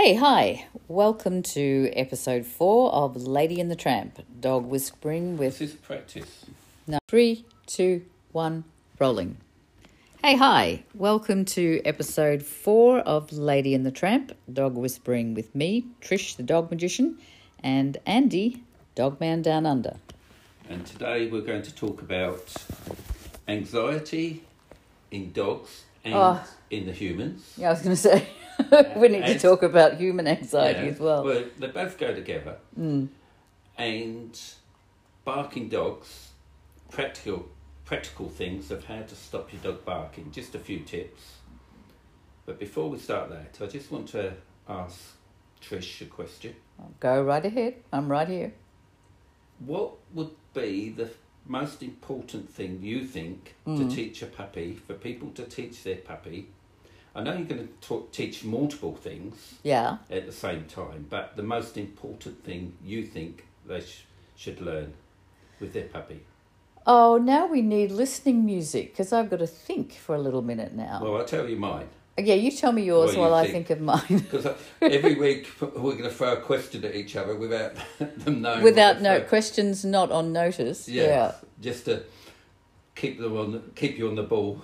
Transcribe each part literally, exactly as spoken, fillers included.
Hey, hi. Welcome to episode four of Lady and the Tramp, Dog Whispering with... This is practice. No, three, two, one, rolling. Hey, hi. Welcome to episode four of Lady and the Tramp, Dog Whispering with me, Trish the Dog Magician, and Andy, Dogman Down Under. And today we're going to talk about anxiety in dogs and Oh. in the humans. Yeah, I was going to say, we need to And- talk about human anxiety Yeah, as well. Well, they both go together. Mm. And barking dogs, practical practical things of how to stop your dog barking. Just a few tips. But before we start that, I just want to ask Trish a question. Go right ahead. I'm right here. What would be the most important thing you think Mm. to teach a puppy, for people to teach their puppy? I know you're going to talk, teach multiple things Yeah. at the same time, but the most important thing you think they sh- should learn with their puppy? Oh, now we need listening music because I've got to think for a little minute now. Well, I'll tell you mine. Yeah, you tell me yours What do you while I think? think of mine. Because every week we're going to throw a question at each other without them knowing. Without what no they're- questions, not on notice. Yeah, Yeah. just to keep them on, the, keep you on the ball.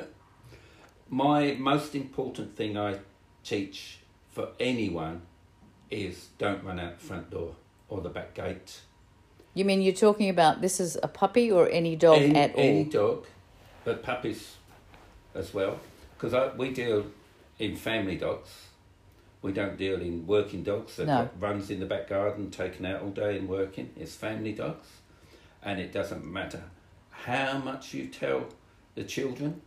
My most important thing I teach for anyone is don't run out the front door or the back gate. You mean you're talking about this is a puppy or any dog any, at all? Any dog, but puppies as well. Because we deal in family dogs. We don't deal in working dogs that No. got runs in the back garden, taken out all day and working. It's family dogs. And it doesn't matter how much you tell the children,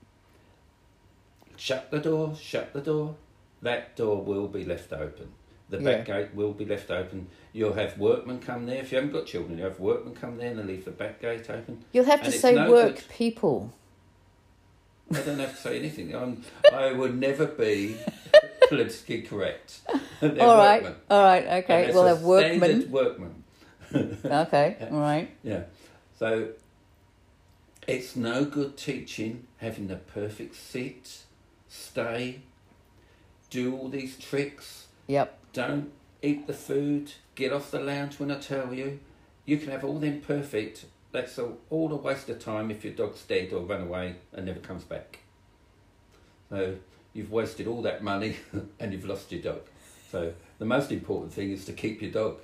shut the door, shut the door, that door will be left open. The back Yeah. gate will be left open. You'll have workmen come there. If you haven't got children, you have workmen come there and they leave the back gate open. You'll have to And it's say no work good. people. I don't have to say anything. I'm, I would never be politically correct. They're All right, workmen. all right, And okay. it's We'll a have workmen. standard workman. Okay, all right. Yeah. So it's no good teaching having the perfect sit, stay, do all these tricks. Yep. Don't eat the food, get off the lounge when I tell you. You can have all them perfect. That's all, all a waste of time if your dog's dead or run away and never comes back. So you've wasted all that money and you've lost your dog. So the most important thing is to keep your dog.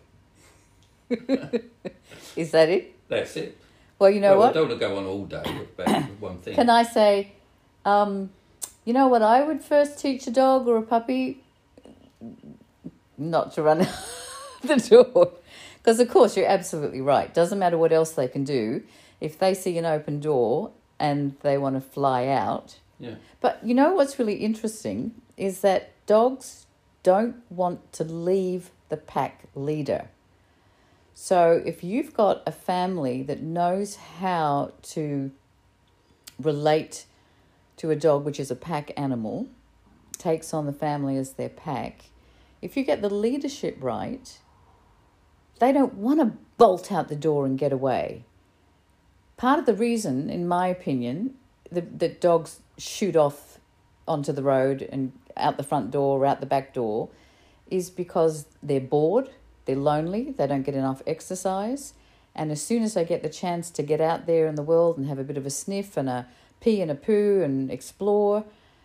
Is that it? That's it. Well, you know well, what? I don't want to go on all day about one thing. Can I say, um, you know what I would first teach a dog or a puppy? Not to run out the door. Because, of course, you're absolutely right. Doesn't matter what else they can do. If they see an open door and they want to fly out. Yeah. But you know what's really interesting is that dogs don't want to leave the pack leader. So if you've got a family that knows how to relate to a dog, which is a pack animal, takes on the family as their pack, if you get the leadership right, they don't want to bolt out the door and get away. Part of the reason, in my opinion, that, that dogs shoot off onto the road and out the front door or out the back door is because they're bored, they're lonely, they don't get enough exercise, and as soon as they get the chance to get out there in the world and have a bit of a sniff and a pee and a poo and explore,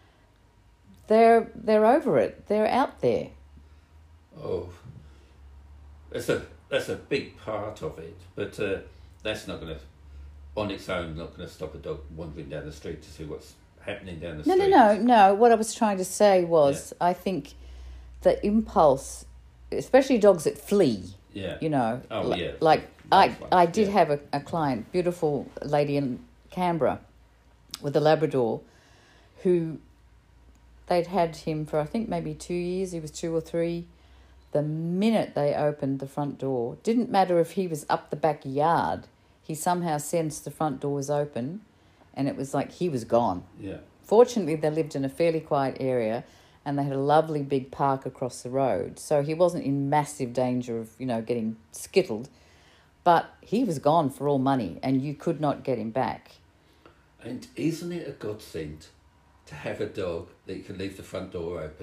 they're they're over it. They're out there. Oh, that's a that's a big part of it, but uh, that's not going to, on its own, not going to stop a dog wandering down the street to see what's happening down the No, street. no, no, no. What I was trying to say was, I think the impulse, especially dogs that flee, Yeah. you know, Oh, li- yeah. like I, Those ones, I did yeah. have a, a client, beautiful lady in Canberra with a Labrador who they'd had him for, I think, maybe two years. He was two or three. The minute they opened the front door, didn't matter if he was up the backyard, he somehow sensed the front door was open and it was like he was gone. Yeah. Fortunately, they lived in a fairly quiet area and they had a lovely big park across the road. So he wasn't in massive danger of, you know, getting skittled. But he was gone for all money and you could not get him back. And isn't it a godsend to have a dog that you can leave the front door open?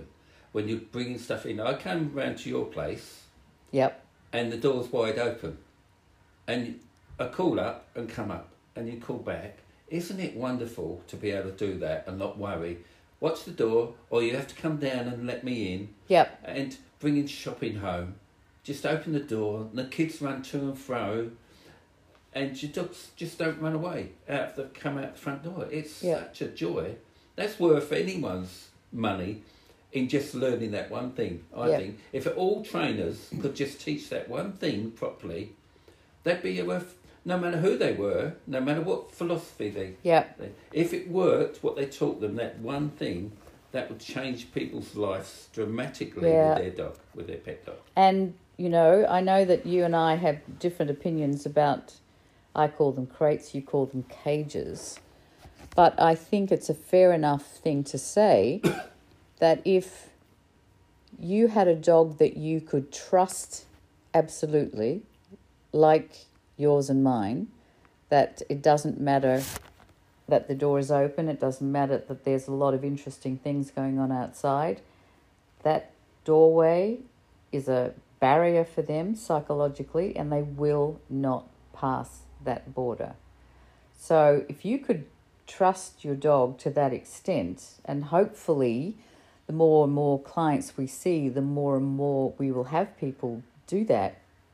when you're bringing stuff in. I came round to your place Yep. and the door's wide open. And I call up and come up and you call back. Isn't it wonderful to be able to do that and not worry? Watch the door, or you have to come down and let me in. Yep. And bringing shopping home. Just open the door and the kids run to and fro. And your dogs just don't run away out the come out the front door. It's Yeah. such a joy. That's worth anyone's money in just learning that one thing, I Yeah. think. If all trainers could just teach that one thing properly, they'd be worth, no matter who they were, no matter what philosophy they... Yep. they if it worked, what they taught them, that one thing, that would change people's lives dramatically Yeah. with their dog, with their pet dog. And, you know, I know that you and I have different opinions about, I call them crates, you call them cages. But I think it's a fair enough thing to say that if you had a dog that you could trust absolutely, like yours and mine, that it doesn't matter that the door is open, it doesn't matter that there's a lot of interesting things going on outside, that doorway is a barrier for them psychologically, and they will not pass that border. So if you could trust your dog to that extent, and hopefully the more and more clients we see, the more and more we will have people do that,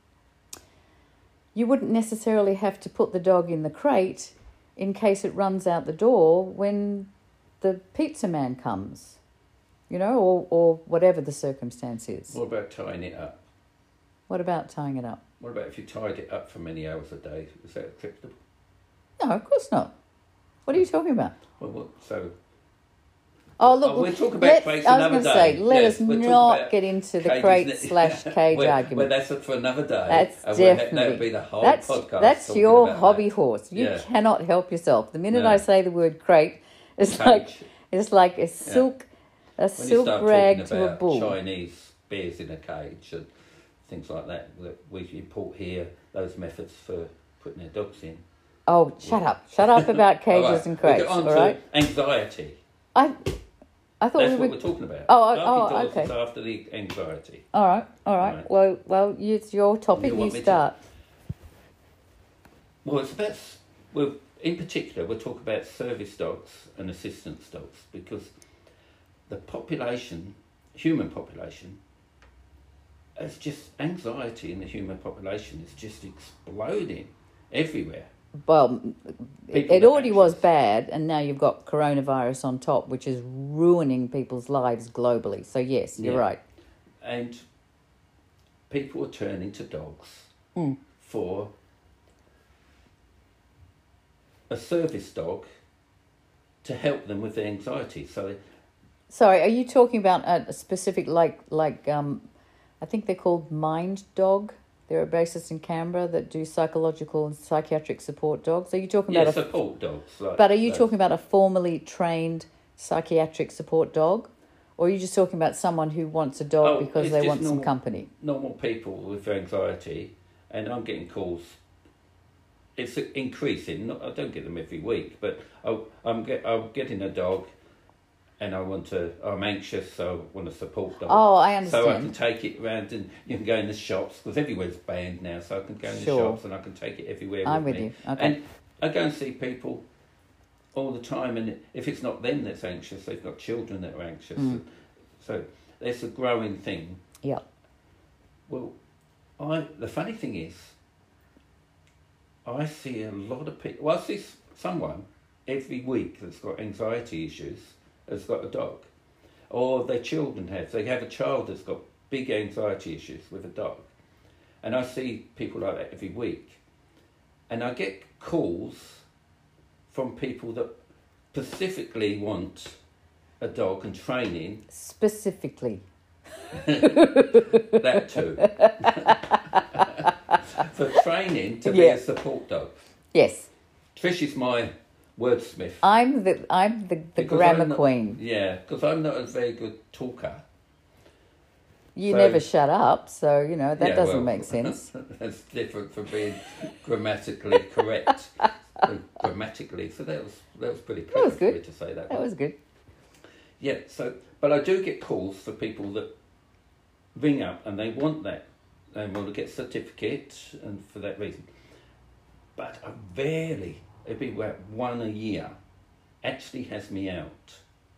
you wouldn't necessarily have to put the dog in the crate in case it runs out the door when the pizza man comes, you know, or, or whatever the circumstance is. What about tying it up? What about tying it up? What about if you tied it up for many hours a day? Is that acceptable? No, of course not. What are you talking about? Well, what, so... Oh, look, Oh, we'll talk about let, crates I was another going to say, day. let Yes, us we'll talk not about get into the cages crate ne- slash cage well, argument. Well, that's for another day. That's and we'll ha- definitely... That would be the whole that's, podcast. That's talking your about hobby that. horse. You Yeah. cannot help yourself. The minute No. I say the word crate, it's Cage. like it's like a silk, a When you silk start rag talking to a about bull. Chinese bears in a cage and things like that, that we import here, those methods for putting their dogs in. Oh, shut up. Shut up about cages All right, and we'll crates, get on all to right? anxiety. I I thought That's we what were... we're talking about. Oh, oh, After oh, dogs okay. is after the anxiety. All right, all right. Right. Well, well, it's your topic. You You, want me to- start. Well, it's about, well, in particular, we'll talk about service dogs and assistance dogs because the population, human population, it's just anxiety in the human population is just exploding everywhere. Well, it, People it that already was anxious. bad, and now you've got coronavirus on top, which is ruining people's lives globally. So yes, you're Yeah. right. And people are turning to dogs Mm. for a service dog to help them with their anxiety. So they, Sorry, are you talking about a, a specific, like, like um, I think they're called Mind Dog? There are bases in Canberra that do psychological and psychiatric support dogs. Are you talking yeah, about a... support dogs. Like But are you those. talking about a formally trained psychiatric support dog? Or are you just talking about someone who wants a dog Oh, because it's they just want some normal- company? normal people with anxiety, and I'm getting calls. It's increasing. Not, I don't get them every week, but I, I'm get I'm getting a dog, and I want to. I'm anxious, so I want a support dog. Oh, I understand. So I can take it around, and you can go in the shops because everywhere's banned now. So I can go in Sure. the shops, and I can take it everywhere. I'm with with me. you. Okay. And I go and see people all the time, and if it's not them that's anxious, they've got children that are anxious. Mm. So it's a growing thing. Yeah. Well, I the funny thing is, I see a lot of people. Well, I see s- someone every week that's got anxiety issues has got a dog, or their children have. They have a child that's got big anxiety issues with a dog, and I see people like that every week, and I get calls from people that specifically want a dog and training. Specifically. That too. For training to be Yeah. a support dog. Yes. Trish is my wordsmith. I'm the I'm the, the Because grammar I'm not- queen. Yeah, because I'm not a very good talker. You So- never shut up, so you know that Yeah, doesn't well, make sense. That's different from being grammatically correct. Uh, grammatically, so that was that was pretty clever was for good. me to say that. That was good. Yeah, so, but I do get calls for people that ring up and they want that. They want to get a certificate and for that reason. But I rarely, it'd be about one a year, actually has me out.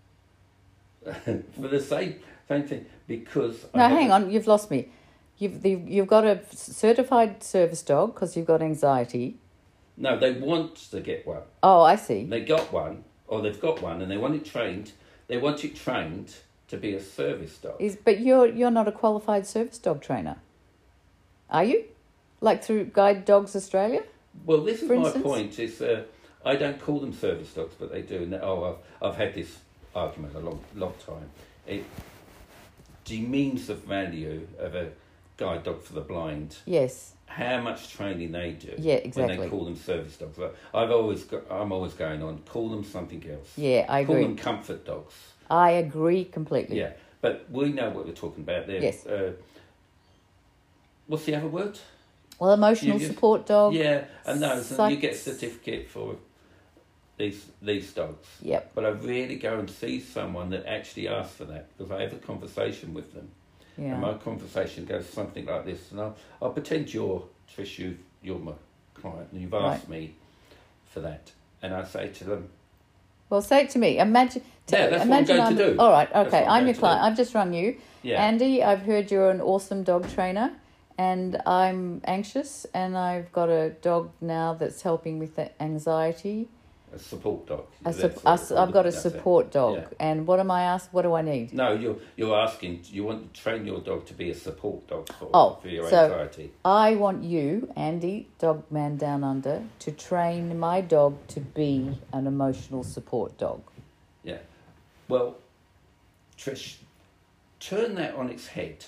For the same, same thing, because... No, I hang on, you've lost me. You've, the, you've got a certified service dog because you've got anxiety. No, they want to get one. Oh, I see. They got one, or they've got one, and they want it trained. They want it trained to be a service dog. Is But you're you're not a qualified service dog trainer, are you? Like through Guide Dogs Australia? Well, this is for my instance? point. Is uh, I don't call them service dogs, but they do. And they, oh, I've, I've had this argument a long, long time. It demeans the value of a guide dog for the blind. Yes. How much training they do. Yeah, exactly. When they call them service dogs. I've always got, I'm always going on. Call them something else. Yeah, I Call agree. them comfort dogs. I agree completely. Yeah, but we know what we're talking about there. Yes. Uh, what's the other word? Well, emotional You- you- support dog. Yeah, and those, and you get a Psych- certificate for these these dogs. Yep. But I rarely go and see someone that actually asks for that because I have a conversation with them. Yeah. And my conversation goes something like this, and I'll, I'll pretend you're, Trish, you, you're my client, and you've asked me for that. And I say to them, Well, say it to me. Imagine. T- Yeah, that's what I'm imagine going to I'm- do. All right. That's Okay. what I'm I'm going your to client. do. I've just rung you, yeah, Andy. I've heard you're an awesome dog trainer, and I'm anxious, and I've got a dog now that's helping with the anxiety. a support dog. A That's sup- what a we s- call I've it. got a That's it. support dog, Yeah. and what am I asked? What do I need? No, you're you're asking. You want to train your dog to be a support dog for, Oh, for your so- anxiety. I want you, Andy, Dog Man Down Under, to train my dog to be an emotional support dog. Yeah. Well, Trish, turn that on its head.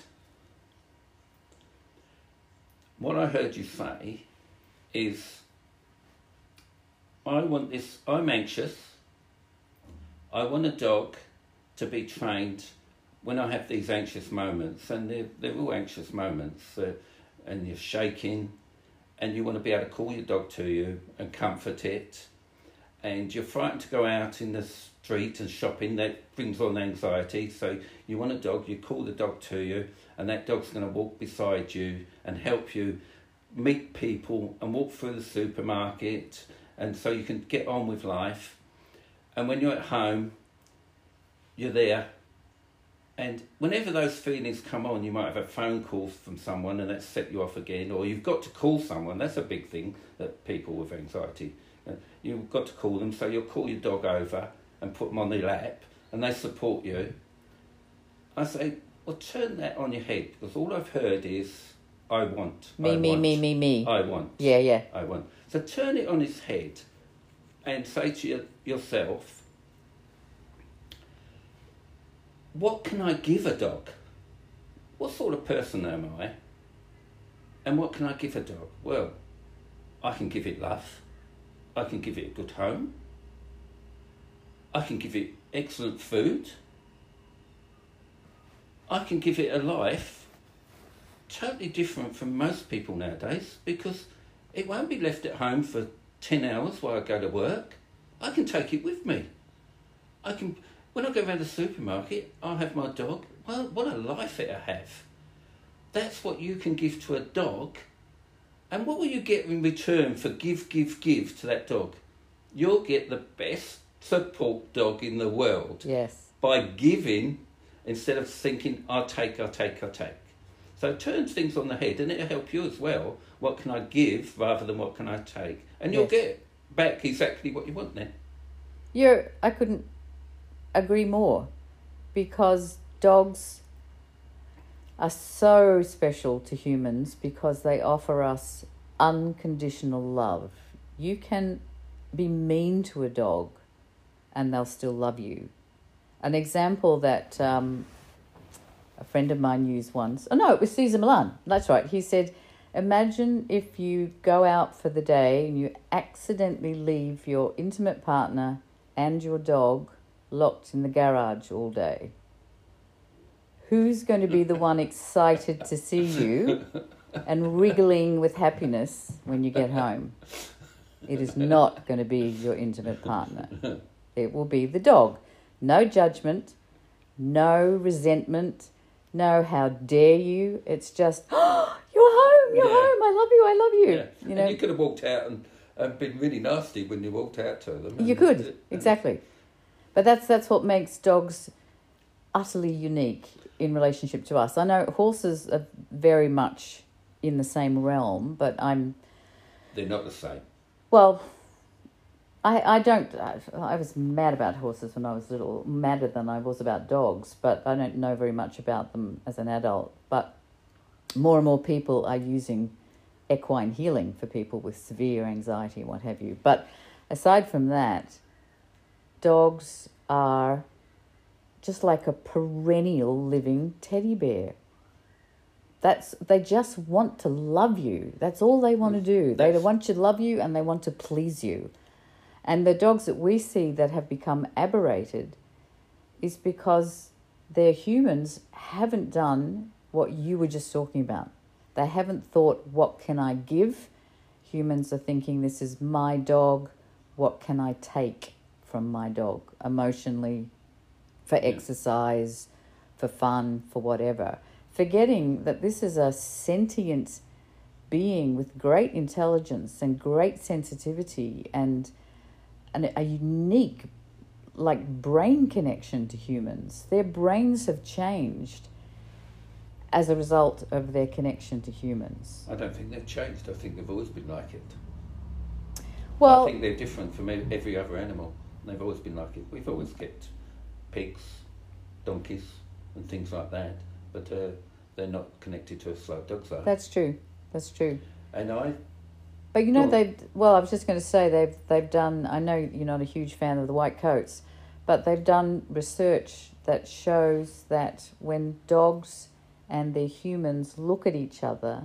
What I heard you say is, I want this, I'm anxious. I want a dog to be trained when I have these anxious moments, and they're, they're all anxious moments, uh, and you're shaking, and you want to be able to call your dog to you and comfort it, and you're frightened to go out in the street and shopping, that brings on anxiety, so you want a dog, you call the dog to you, and that dog's going to walk beside you and help you meet people and walk through the supermarket, and so you can get on with life. And when you're at home, you're there, and whenever those feelings come on, you might have a phone call from someone and that set you off again, or you've got to call someone. That's a big thing that people with anxiety, uh, you've got to call them, so you'll call your dog over and put them on their lap, and they support you. I say, well, turn that on your head, because all I've heard is, I want. Me, I me, want, me, me, me. I want. Yeah, yeah. I want. So turn it on its head and say to your, yourself, what can I give a dog? What sort of person am I? And what can I give a dog? Well, I can give it love. I can give it a good home. I can give it excellent food. I can give it a life totally different from most people nowadays, because it won't be left at home for ten hours while I go to work. I can take it with me. I can, when I go around the supermarket, I'll have my dog. Well, what a life it'll have. That's what you can give to a dog. And what will you get in return for give, give, give to that dog? You'll get the best support dog in the world. Yes. By giving, instead of thinking, I'll take, I'll take, I'll take. So turn things on the head, and it'll help you as well. What can I give rather than what can I take? And you'll Yes. get back exactly what you want then. You're, I couldn't agree more, because dogs are so special to humans because they offer us unconditional love. You can be mean to a dog and they'll still love you. An example that um, a friend of mine used once, oh no, it was Cesar Millan, that's right. He said, imagine if you go out for the day and you accidentally leave your intimate partner and your dog locked in the garage all day. Who's going to be the one excited to see you and wriggling with happiness when you get home? It is not going to be your intimate partner. It will be the dog. No judgment. No resentment. No, how dare you? It's just, oh, you're home, you're Yeah. home. I love you, I love you. Yeah. You know, and you could have walked out and, and been really nasty when you walked out to them. you and could, it- exactly. But that's that's what makes dogs utterly unique in relationship to us. I know horses are very much in the same realm, but I'm, They're not the same. well, I I don't, I, I was mad about horses when I was little, madder than I was about dogs, but I don't know very much about them as an adult. But more and more people are using equine healing for people with severe anxiety and what have you. But aside from that, dogs are just like a perennial living teddy bear. That's they just want to love you. That's all they want to do. They That's- want to love you and they want to please you. And the dogs that we see that have become aberrated is because their humans haven't done what you were just talking about. They haven't thought, what can I give? Humans are thinking, this is my dog. What can I take from my dog emotionally, for exercise, for fun, for whatever? Forgetting that this is a sentient being with great intelligence and great sensitivity and, and a unique like brain connection to humans. Their brains have changed as a result of their connection to humans. I don't think they've changed. I think they've always been like it. Well, I think they're different from e- every other animal. They've always been like it. We've always kept pigs, donkeys, and things like that, but uh, they're not connected to us like dogs are. that's true. That's true. And I, But you know, Well- they've, well, I was just going to say they've, they've done, I know you're not a huge fan of the white coats, but they've done research that shows that when dogs and their humans look at each other,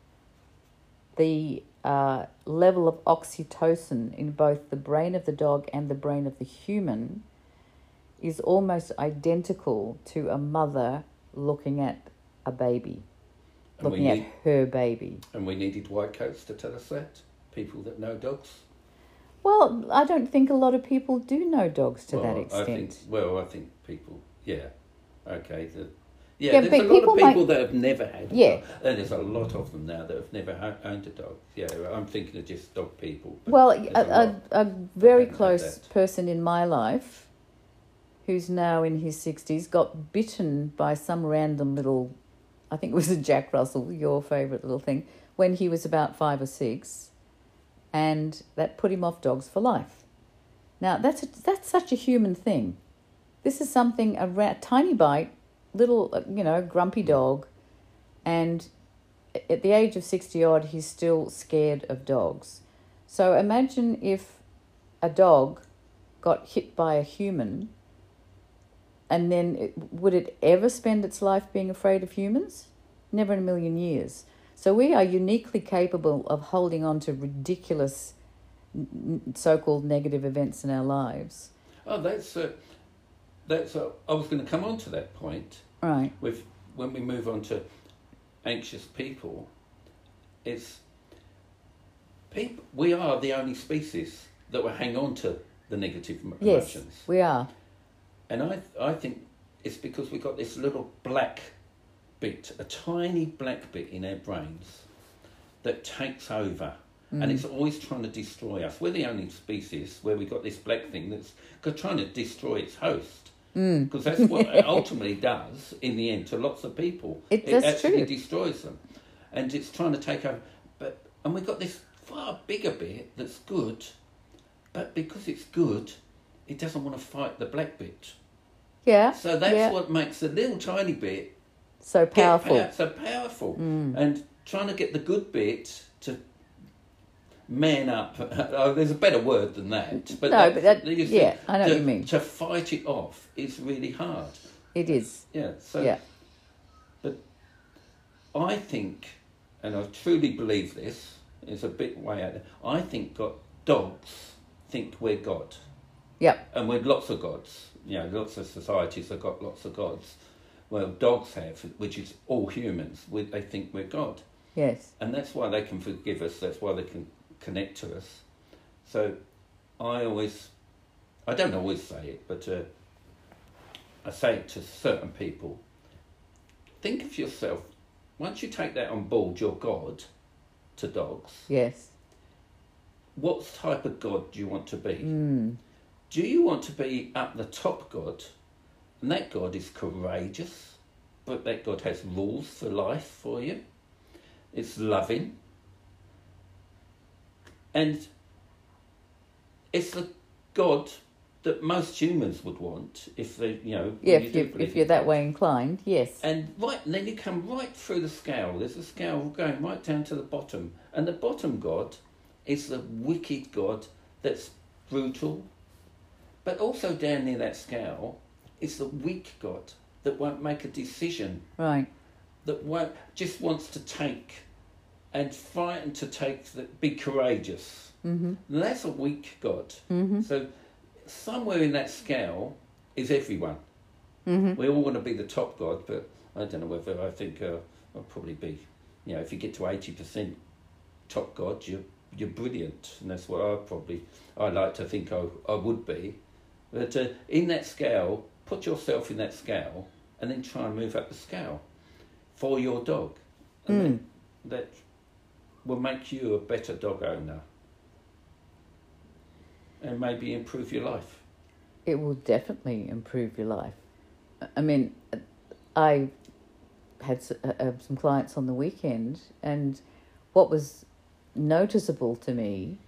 the uh, level of oxytocin in both the brain of the dog and the brain of the human is almost identical to a mother looking at a baby, and we looking at need, her baby. and we needed white coats to tell us that. People that know dogs. Well, I don't think a lot of people do know dogs to well, that I extent. think, well, I think people, yeah, okay. The, yeah, Yeah, there's but a lot people of people might- that have never had a Yeah. dog. And there's a lot of them now that have never ha- owned a dog. Yeah, I'm thinking of just dog people. but Well, there's a, a lot. a, a very haven't had close that. person in my life who's now in his sixties got bitten by some random little, I think it was a Jack Russell, your favourite little thing, when he was about five or six, and that put him off dogs for life. Now, that's a, that's such a human thing. This is something, a ra- tiny bite, little, uh, you know, grumpy dog, and at the age of sixty odd, he's still scared of dogs. So imagine if a dog got hit by a human, and then it, would it ever spend its life being afraid of humans? Never in a million years. So we are uniquely capable of holding on to ridiculous n- n- so-called negative events in our lives. Oh, that's uh, that's. Uh, I was going to come on to that point Right. with when we move on to anxious people. It's people. We are the only species that will hang on to the negative em- Yes, emotions, we are. and I I think it's because we got this little black bit, a tiny black bit in our brains that takes over. And it's always trying to destroy us. We're the only species where we got this black thing that's go- trying to destroy its host. Because that's what it ultimately does in the end to lots of people. It- it that's actually true. destroys them. And it's trying to take over. But And we've got this far bigger bit that's good, but because it's good, it doesn't want to fight the black bit. Yeah. So that's yeah. what makes the little tiny bit so get powerful. pow- so powerful. And trying to get the good bit to man up. Oh, there's a better word than that. But No, that- but that- you yeah, I know to, what you mean. To fight it off is really hard. It is. Yeah. So, Yeah. But I think, and I truly believe this, it's a bit way out there. I think God, dogs think we're God, Yep. and we're lots of gods. You know, lots of societies have got lots of gods. Well, dogs have, which is all humans. We, they think we're God. Yes. And that's why they can forgive us, that's why they can connect to us. So I always, I don't always say it, but uh, I say it to certain people, think of yourself, once you take that on board, your God, to dogs, Yes. what type of God do you want to be? Mm. Do you want to be up the top God, and that God is courageous, but that God has rules for life for you? It's loving. And it's the God that most humans would want if they, you know... Yeah, you if, do you, believe if you're in that God. way inclined, yes. And right, and then you come right through the scale. There's a scale going right down to the bottom. And the bottom God is the wicked God that's brutal. But also down near that scale is the weak God that won't make a decision. Right. That won't, just wants to take and frightened to take, the, be courageous. Mm-hmm. And that's a weak God. Mm-hmm. So somewhere in that scale is everyone. Mm-hmm. We all want to be the top God, but I don't know whether I think uh, I'll probably be, you know, if you get to eighty percent top God, you're, you're brilliant. And that's what I probably, I like to think I, I would be. But uh, in that scale, put yourself in that scale and then try and move up the scale for your dog. And Mm. then that will make you a better dog owner and maybe improve your life. It will definitely improve your life. I mean, I had s- uh, some clients on the weekend, and what was noticeable to me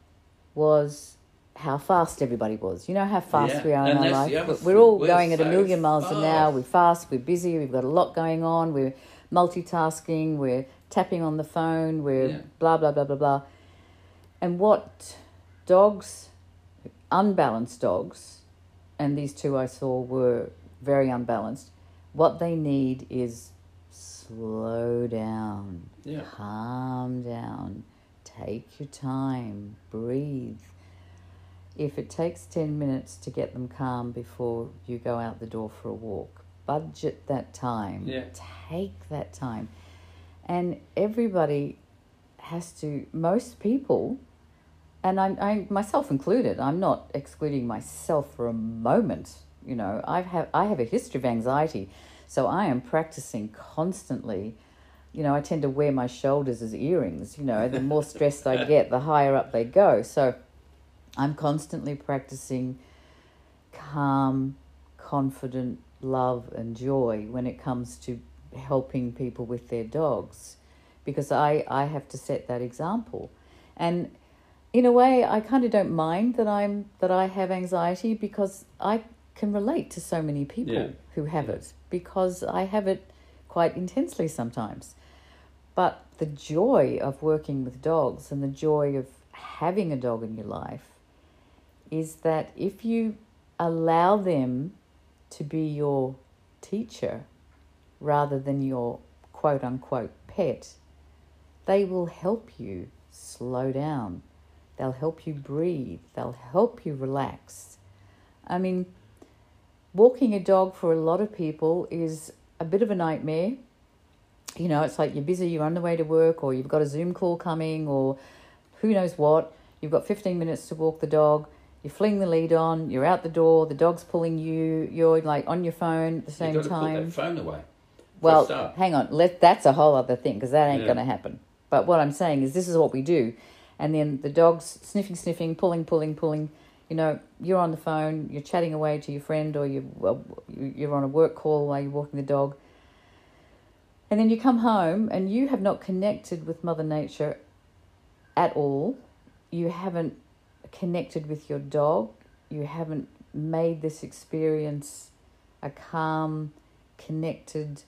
was how fast everybody was. You know how fast Yeah, we are in and our that's the life? other We're thing. all We're going at a so million miles an hour. fast. We're fast, we're busy, we've got a lot going on, we're multitasking, we're tapping on the phone, we're Yeah. blah, blah, blah, blah, blah. And what dogs, unbalanced dogs, and these two I saw were very unbalanced, what they need is slow down, Yeah. calm down, take your time, breathe. If it takes ten minutes to get them calm before you go out the door for a walk, budget that time. Yeah. Take that time. And everybody has to, most people, and I, I myself included, I'm not excluding myself for a moment. You know, I have I have a history of anxiety, so I am practicing constantly. You know, I tend to wear my shoulders as earrings. You know, the more stressed I get, the higher up they go. So I'm constantly practicing calm, confident love and joy when it comes to helping people with their dogs, because I, I have to set that example. And in a way, I kind of don't mind that I'm that I have anxiety, because I can relate to so many people Yeah. who have Yeah. it, because I have it quite intensely sometimes. But the joy of working with dogs and the joy of having a dog in your life is that if you allow them to be your teacher rather than your quote-unquote pet, they will help you slow down. They'll help you breathe. They'll help you relax. I mean, walking a dog for a lot of people is a bit of a nightmare. You know, it's like you're busy, you're on the way to work, or you've got a Zoom call coming, or who knows what. You've got fifteen minutes to walk the dog. You fling the lead on, you're out the door, the dog's pulling you, you're like on your phone at the same You've got to time. put that phone away. for a Well, start. hang on. Let that's a whole other thing, because that ain't Yeah. going to happen. But what I'm saying is, this is what we do, and then the dog's sniffing, sniffing, pulling, pulling, pulling. You know, you're on the phone, you're chatting away to your friend, or you well, you're on a work call while you're walking the dog, and then you come home and you have not connected with Mother Nature at all. You haven't connected with your dog. You haven't made this experience a calm, connected,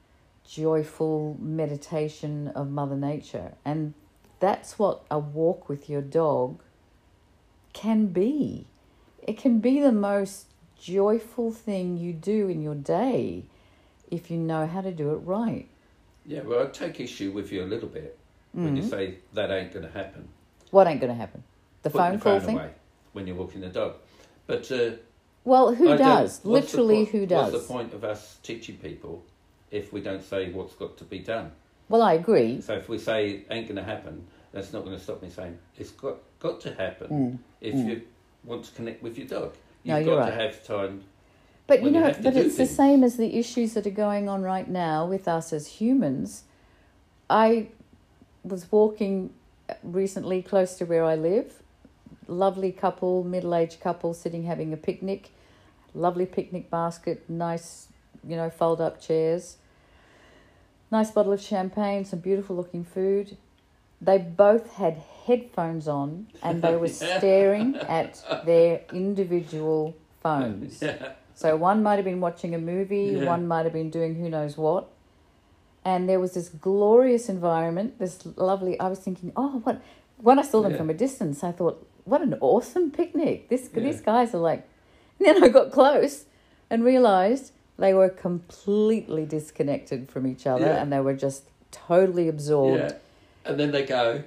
joyful meditation of Mother Nature. And that's what a walk with your dog can be. It can be the most joyful thing you do in your day if you know how to do it right. Yeah, well, I take issue with you a little bit when you Mhm. say that ain't going to happen. What ain't going to happen? The Put phone the call phone thing? away when you're walking the dog. But uh, Well, who I don't- does? what's the Literally, po- who does? What's the point of us teaching people if we don't say what's got to be done? Well, I agree. So if we say it ain't going to happen, that's not going to stop me saying it's got got to happen Mm, if mm. you want to connect with your dog. No, You've you're got right. to have time. But But you when you know, have to but do it's the things. same as the issues that are going on right now with us as humans. I was walking recently close to where I live. Lovely couple, middle-aged couple, sitting having a picnic. Lovely picnic basket, nice, you know, fold-up chairs. Nice bottle of champagne, some beautiful-looking food. They both had headphones on and they were staring at their individual phones. Yeah. So one might have been watching a movie, Yeah. one might have been doing who knows what. And there was this glorious environment, this lovely, I was thinking, oh, what, when I saw them Yeah. from a distance, I thought, what an awesome picnic. This Yeah. These guys are like, and then I got close and realised they were completely disconnected from each other Yeah. and they were just totally absorbed. Yeah. And then they go,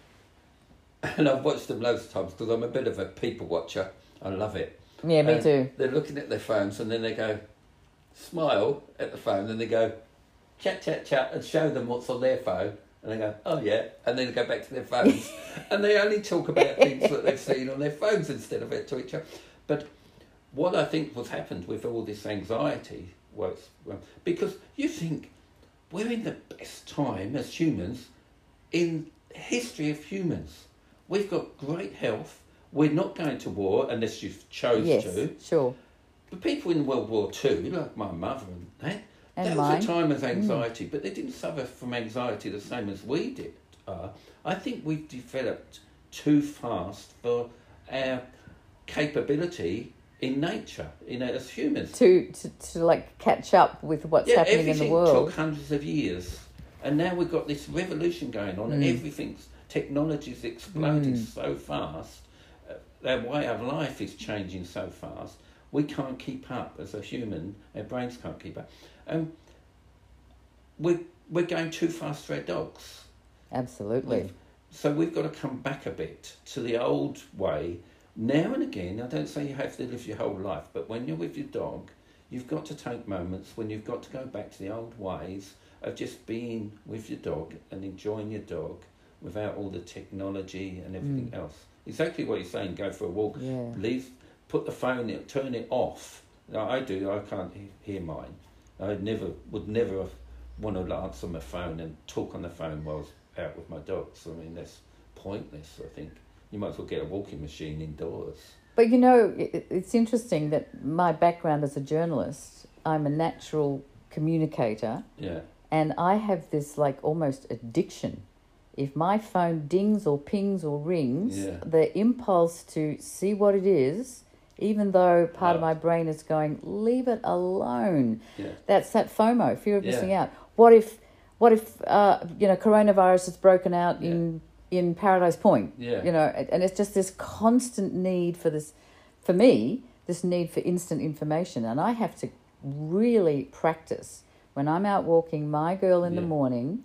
and I've watched them loads of times because I'm a bit of a people watcher. I love it. Yeah, me And too. They're looking at their phones and then they go, smile at the phone, and they go, chat, chat, chat, and show them what's on their phone. And they go, oh yeah, and then they go back to their phones. And they only talk about things that they've seen on their phones instead of it to each other. But what I think what's happened with all this anxiety was, well, because you think we're in the best time as humans in history of humans. We've got great health. We're not going to war unless you chose Yes, to. sure. But people in World War Two, like my mother and that, And that mine. was a time of anxiety, mm. but they didn't suffer from anxiety the same as we did. Uh, I think we've developed too fast for our capability in nature, in as humans. To, to, to like catch up with what's yeah, happening in the everything world. took hundreds of years. And now we've got this revolution going on, and Mm. everything's, technology's exploding Mm. so fast. Uh, our way of life is changing so fast. We can't keep up as a human. Our brains can't keep up. Um, we're, we're going too fast for our dogs. Absolutely. We've, so we've got to come back a bit to the old way. Now and again, I don't say you have to live your whole life, but when you're with your dog, you've got to take moments when you've got to go back to the old ways of just being with your dog and enjoying your dog without all the technology and everything Mm. else. Exactly what you're saying, go for a walk, Yeah. leave, put the phone in, turn it off. Now, I do, I can't he- hear mine. I never would never want to answer my phone and talk on the phone while I was out with my dogs. I mean, that's pointless, I think. You might as well get a walking machine indoors. But you know, it, it's interesting that my background as a journalist, I'm a natural communicator. Yeah. And I have this like almost addiction. If my phone dings or pings or rings, Yeah. the impulse to see what it is, even though part of Right. my brain is going, leave it alone. Yeah. That's that FOMO, fear of Yeah. missing out. What if, what if uh, you know, coronavirus has broken out Yeah. in in Paradise Point? Yeah. You know, and it's just this constant need for this, for me, this need for instant information, and I have to really practice. When I'm out walking my girl in Yeah. the morning,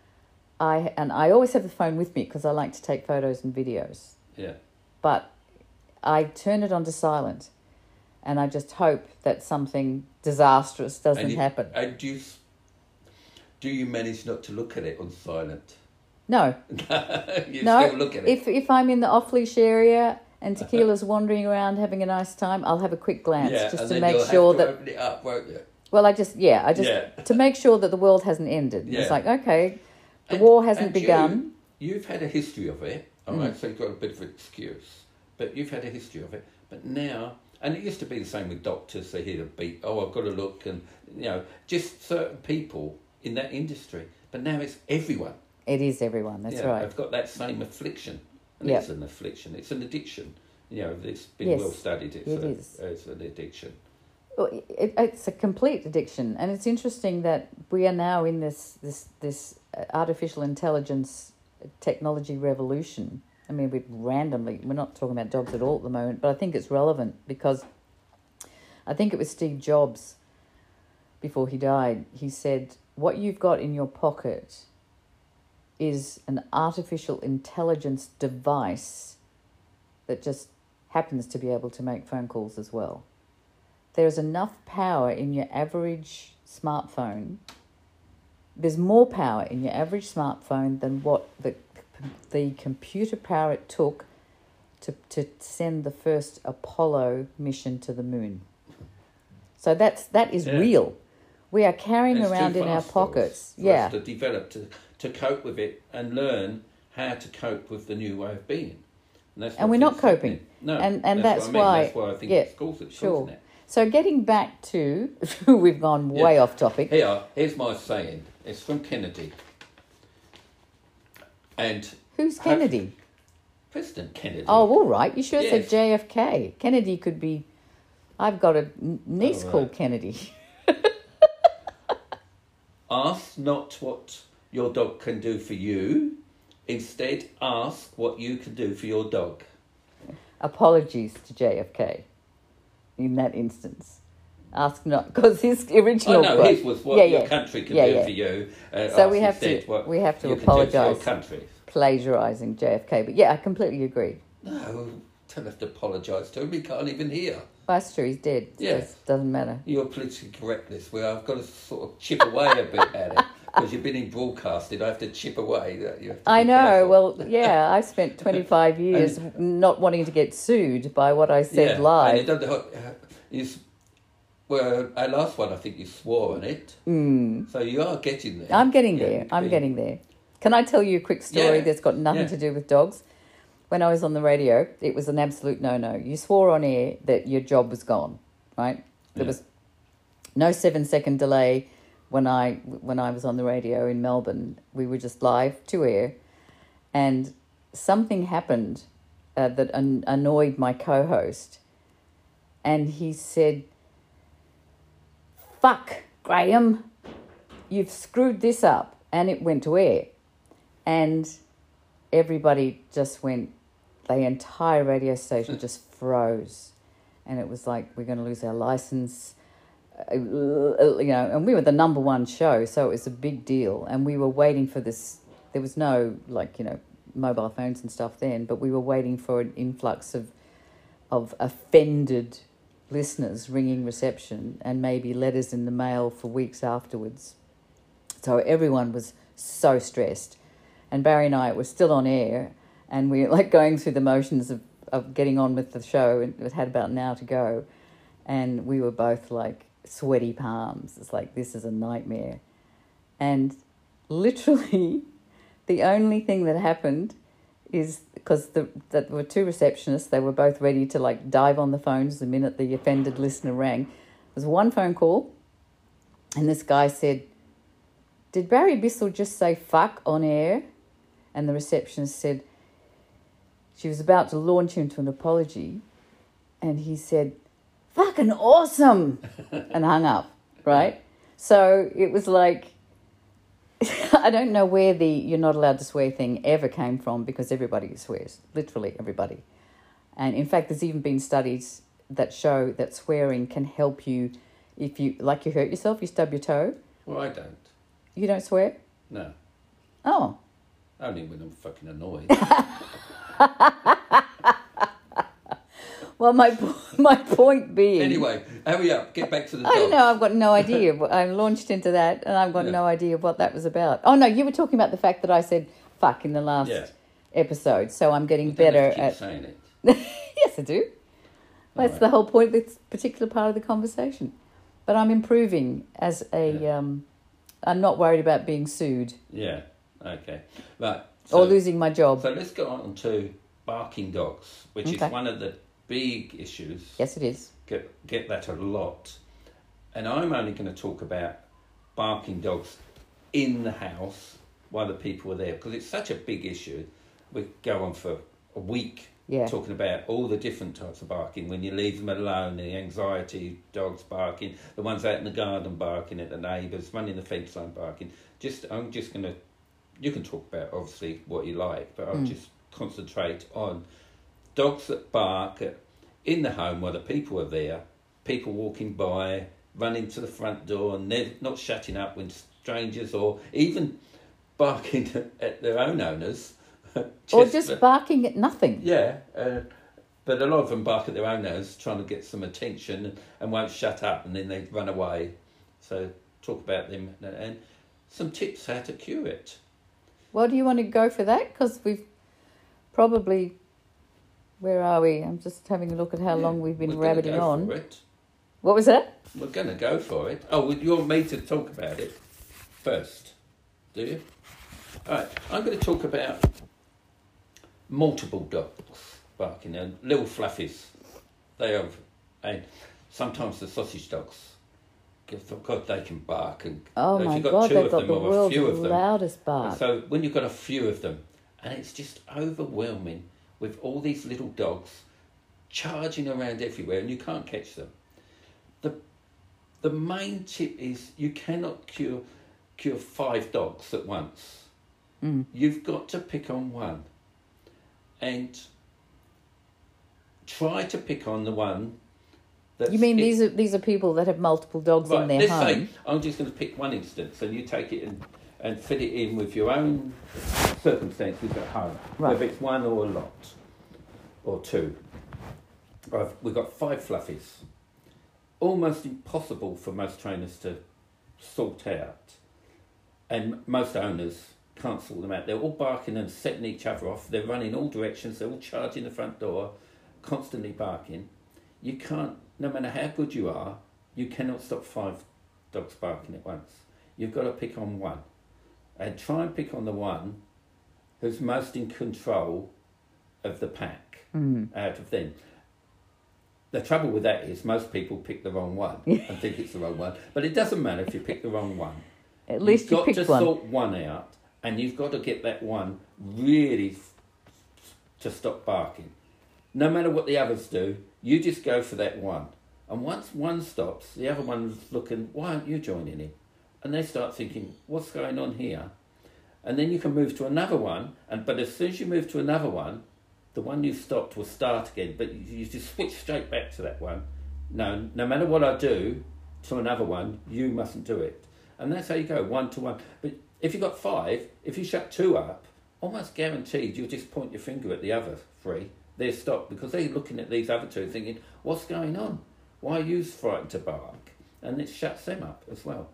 I and I always have the phone with me because I like to take photos and videos. Yeah. But I turn it onto silent, and I just hope that something disastrous doesn't And you- happen. And do you, s- do you manage not to look at it on silent? No, you no. still look at it. If if I'm in the off-leash area and Tequila's wandering around having a nice time, I'll have a quick glance yeah, just and to then make you'll sure have to that. open it up, won't you? Well, I just yeah, I just Yeah. to make sure that the world hasn't ended. Yeah. It's like okay, the And- war hasn't and begun. You, you've had a history of it, all right, Mm. so you've got a bit of an excuse. But you've had a history of it. But now, and it used to be the same with doctors, they hear the beat, oh, I've got to look, and, you know, just certain people in that industry. But now it's everyone. It is everyone. That's yeah, right. I've got that same affliction. And Yeah. it's an affliction. It's an addiction. You know, it's been Yes, well studied. It's, it a, is. it's an addiction. Well, it, it's a complete addiction, and it's interesting that we are now in this this this uh, artificial intelligence technology revolution. I mean, we randomly we're not talking about dogs at all at the moment, but I think it's relevant because I think it was Steve Jobs before he died. He said, "What you've got in your pocket is an artificial intelligence device that just happens to be able to make phone calls as well." There's enough power in your average smartphone. There's more power in your average smartphone than what the the computer power it took to to send the first Apollo mission to the moon. So that's that is Yeah. real. We are carrying It's around too in our fast for us- pockets. for Yeah. us to develop, to, to cope with it and learn how to cope with the new way of being. And, that's And what we're not keeps happening. coping. No, And- and that's, that's what I mean. why- That's why I think yeah, it's causing, sure. causing it. So getting back to, we've gone way Yeah. off topic. Here, here's my saying. It's from Kennedy. And Who's have- Kennedy? President Kennedy. Oh, all right. You should have said Yes. J F K. Kennedy could be. I've got a n- niece Oh, right. called Kennedy. Ask not what your dog can do for you. Instead, ask what you can do for your dog. Apologies to J F K in that instance. Ask not, because his original Oh no, quote- his was what Yeah, your yeah. country can Yeah, do yeah. for you. Uh, So ask we have to- instead what we have to you can do for apologise. your country. plagiarising J F K. But yeah, I completely agree. No, don't have to apologise to him. He can't even hear. Well, that's true. He's dead. So Yeah. it doesn't matter. Your politically correctness, where I've got to sort of chip away a bit at it. Because you've been in broadcasting, I have to chip away. That you have to I be know. careful. Well, yeah, I spent twenty-five years not wanting to get sued by what I said yeah. And live. you don't know, you, s- well, our last one, I think you swore on it. Mm. So you are getting there. I'm getting Yeah, there. you I'm can- getting there. Can I tell you a quick story Yeah. that's got nothing Yeah. to do with dogs? When I was on the radio, it was an absolute no-no. You swore on air that your job was gone, right? There Yeah. was no seven-second delay when I when I was on the radio in Melbourne. We were just live to air, and something happened uh, that an- annoyed my co-host, and he said, "Fuck, Graham, you've screwed this up," and it went to air. And everybody just went, the entire radio station just froze. And it was like, we're going to lose our license, uh, you know, and we were the number one show, so it was a big deal. And we were waiting for this, there was no, like, you know, mobile phones and stuff then, but we were waiting for an influx of of offended listeners ringing reception and maybe letters in the mail for weeks afterwards. So everyone was so stressed. And Barry and I were still on air, and we were like going through the motions of, of getting on with the show, and it had about an hour to go. And we were both like sweaty palms. It's like, this is a nightmare. And literally the only thing that happened is because the, that there were two receptionists, they were both ready to like dive on the phones the minute the offended listener rang. There was one phone call, and this guy said, "Did Barry Bissell just say fuck on air?" And the receptionist said, she was about to launch into an apology, and he said, "Fucking awesome," and hung up, right? So it was like, I don't know where the you're not allowed to swear thing ever came from, because everybody swears, literally everybody. And in fact, there's even been studies that show that swearing can help you if you, like you hurt yourself, you stub your toe. Well, I don't. You don't swear? No. Oh. Only when I'm fucking annoyed. Well, my my point being... Anyway, hurry up. Get back to the I don't dogs. know, I've got no idea. I launched into that, and I've got Yeah. no idea what that was about. Oh, no, you were talking about the fact that I said fuck in the last Yeah. episode, so I'm getting You don't better have to keep at... saying it. Yes, I do. That's Alright. the whole point of this particular part of the conversation. But I'm improving as a... Yeah. Um, I'm not worried about being sued Yeah. Okay. Right. or So, losing my job. so let's go on to barking dogs, which Okay. is one of the big issues. Yes, it is. Get get that a lot. And I'm only going to talk about barking dogs in the house while the people are there, because it's such a big issue. We go on for a week Yeah. talking about all the different types of barking. When you leave them alone, the anxiety dogs barking, the ones out in the garden barking at the neighbours, running the fence line barking. Just I'm just going to, you can talk about obviously what you like, but I'll Mm. just concentrate on dogs that bark at, in the home while the people are there, people walking by, running to the front door, and they're not shutting up when strangers, or even barking at their own owners. Or just barking at nothing. Yeah, uh, but a lot of them bark at their own owners, trying to get some attention, and, and won't shut up, and then they run away. So talk about them and some tips how to cure it. Well, do you want to go for that? Because we've probably... Where are we? I'm just having a look at how Yeah, long we've been we're gonna rabbiting go on. for it. What was that? we're going to go for it. Oh, well, you want me to talk about it first, do you? All right, I'm going to talk about multiple dogs barking, and little fluffies. They have, and sometimes the sausage dogs. God, they can bark, and oh if my you've got God, two they've of got them the or a world's few of them, loudest bark. so when you've got a few of them, and it's just overwhelming with all these little dogs charging around everywhere, and you can't catch them. The the main tip is you cannot cure cure five dogs at once. Mm. You've got to pick on one, and try to pick on the one. You mean it, these are these are people that have multiple dogs right, in their let's home? Say, I'm just going to pick one instance, and you take it and, and fit it in with your own circumstances at home, right. whether it's one or a lot, or two. I've, we've got five fluffies. Almost impossible for most trainers to sort out, and most owners can't sort them out. They're all barking and setting each other off. They're running all directions. They're all charging the front door, constantly barking. You can't, no matter how good you are, you cannot stop five dogs barking at once. You've got to pick on one. And try and pick on the one who's most in control of the pack mm. out of them. The trouble with that is most people pick the wrong one and think it's the wrong one. But it doesn't matter if you pick the wrong one. At least you pick one. You've got to sort one out, and you've got to get that one really f- to stop barking. No matter what the others do, you just go for that one. And once one stops, the other one's looking, why aren't you joining him? And they start thinking, what's going on here? And then you can move to another one, and but as soon as you move to another one, the one you stopped will start again, but you, you just switch straight back to that one. No, no matter what I do to another one, you mustn't do it. And that's how you go, one to one. But if you've got five, if you shut two up, almost guaranteed you'll just point your finger at the other three. They're stopped because they're looking at these other two thinking, what's going on? Why are you frightened to bark? And it shuts them up as well.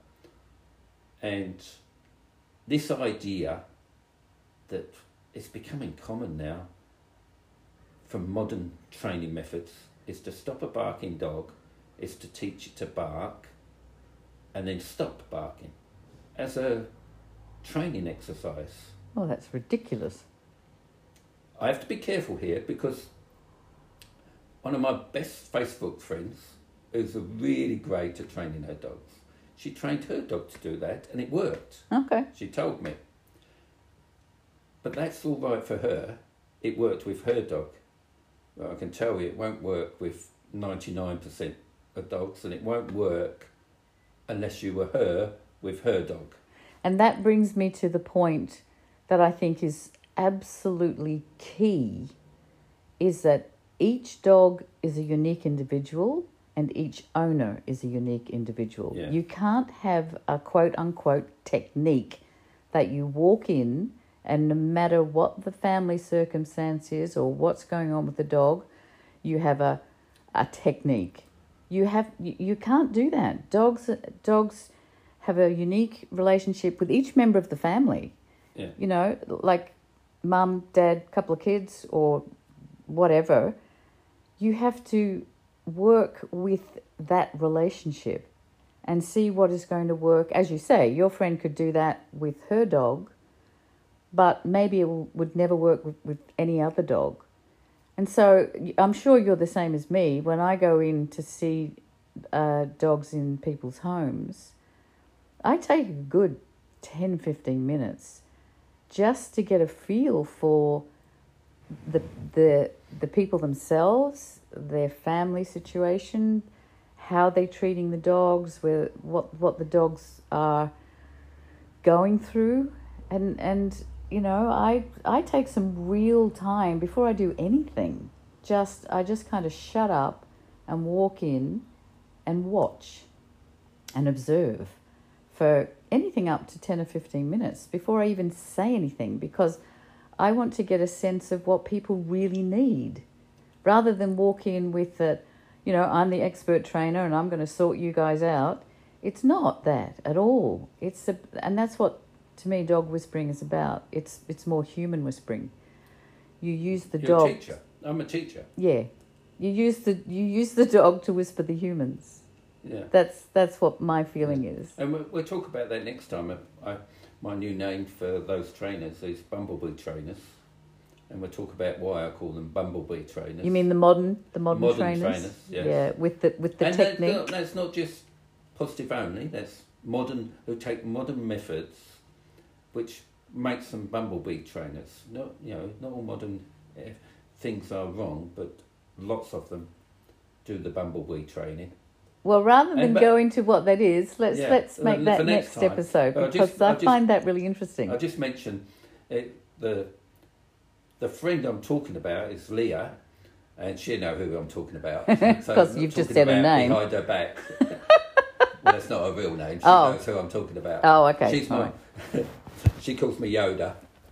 And this idea that it's becoming common now from modern training methods is to stop a barking dog, is to teach it to bark and then stop barking as a training exercise. Oh, that's ridiculous. I have to be careful here because one of my best Facebook friends, who's a really great at training her dogs, she trained her dog to do that and it worked. Okay. She told me. But that's all right for her. It worked with her dog. Well, I can tell you it won't work with ninety-nine percent of dogs, and it won't work unless you were her with her dog. And that brings me to the point that I think is absolutely key, is that each dog is a unique individual and each owner is a unique individual. Yeah. You can't have a quote-unquote technique that you walk in and no matter what the family circumstance is or what's going on with the dog, you have a a technique. You have you, you can't do that. Dogs dogs have a unique relationship with each member of the family. Yeah. You know, like mum, dad, couple of kids or whatever. You have to work with that relationship and see what is going to work. As you say, your friend could do that with her dog, but maybe it would never work with, with any other dog. And so I'm sure you're the same as me. When I go in to see uh, dogs in people's homes, I take a good ten, fifteen minutes just to get a feel for the the the people themselves, their family situation, how they're treating the dogs, where what what the dogs are going through, and and you know I I take some real time before I do anything. Just I just kind of shut up and walk in and watch and observe for anything up to ten or fifteen minutes before I even say anything, because I want to get a sense of what people really need, rather than walk in with that, you know, I'm the expert trainer and I'm going to sort you guys out. It's not that at all. It's a, and that's what, to me, dog whispering is about. It's it's more human whispering. You use the You're dog. a teacher. I'm a teacher. Yeah, you use the you use the dog to whisper the humans. Yeah. That's that's what my feeling is. And we'll, we'll talk about that next time. I, I, my new name for those trainers is Bumblebee Trainers. And we'll talk about why I call them Bumblebee Trainers. You mean the modern, the modern, modern trainers? trainers, yes. Yeah, with the with the and technique. That, that's not just positive only. That's modern, who take modern methods, which makes them Bumblebee Trainers. Not you know, not all modern uh, things are wrong, but lots of them do the Bumblebee training. Well, rather than And, but, go into what that is, let's yeah, let's make for that next next, time. episode I'll because just- I I'll just- find that really interesting. I just mentioned it, the the friend I'm talking about is Leah, and she know who I'm talking about. So I'm Because not you've just talking said her about name. behind her back. Well, that's not her real name. She Oh. knows who I'm talking about. Oh, okay. She's All my. right. She calls me Yoda.